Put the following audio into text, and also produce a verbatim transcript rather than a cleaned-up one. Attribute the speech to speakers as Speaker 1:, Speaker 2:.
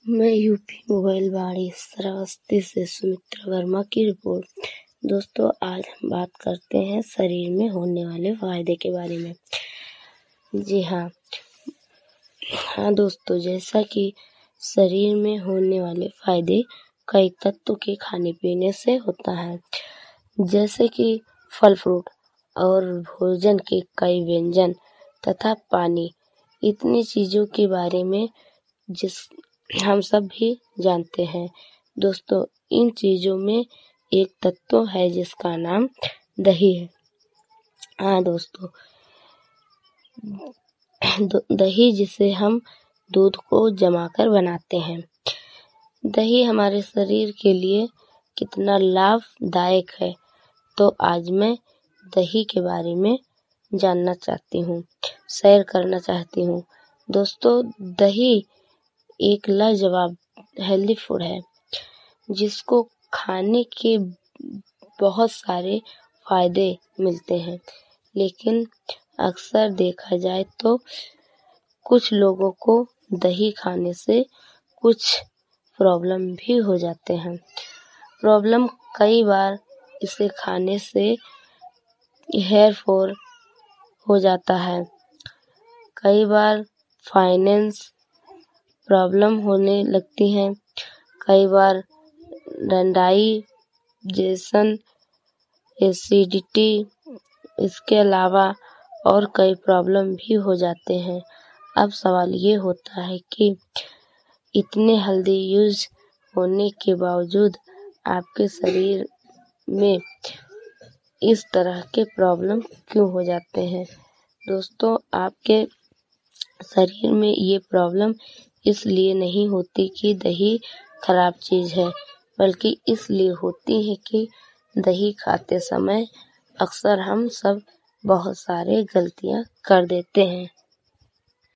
Speaker 1: मैं UP mobile वाणी श्रावस्ती से सुमित्रा वर्मा की रिपोर्ट। दोस्तों, आज हम बात करते हैं शरीर में होने वाले फायदे के बारे में। जी हाँ हाँ दोस्तों, जैसा कि शरीर में होने वाले फायदे कई तत्वों के खाने पीने से होता है, जैसे कि फल फ्रूट और भोजन के कई व्यंजन तथा पानी, इतनी चीज़ों के बारे में जिस हम सब भी जानते हैं। दोस्तों, इन चीज़ों में एक तत्व है जिसका नाम दही है। हाँ दोस्तों, दही जिसे हम दूध को जमाकर बनाते हैं। दही हमारे शरीर के लिए कितना लाभदायक है, तो आज मैं दही के बारे में जानना चाहती हूँ, शेयर करना चाहती हूँ। दोस्तों, दही एक लाजवाब हेल्दी फूड है, जिसको खाने के बहुत सारे फायदे मिलते हैं, लेकिन अक्सर देखा जाए तो कुछ लोगों को दही खाने से कुछ प्रॉब्लम भी हो जाते हैं। प्रॉब्लम कई बार इसे खाने से हेयर फॉल हो जाता है, कई बार फाइनेंस प्रॉब्लम होने लगती हैं, कई बार डाइजेशन, एसिडिटी, इसके अलावा और कई प्रॉब्लम भी हो जाते हैं। अब सवाल ये होता है कि इतने हेल्दी यूज होने के बावजूद आपके शरीर में इस तरह के प्रॉब्लम क्यों हो जाते हैं। दोस्तों, आपके शरीर में ये प्रॉब्लम इसलिए नहीं होती कि दही खराब चीज़ है, बल्कि इसलिए होती है कि दही खाते समय अक्सर हम सब बहुत सारे गलतियाँ कर देते हैं।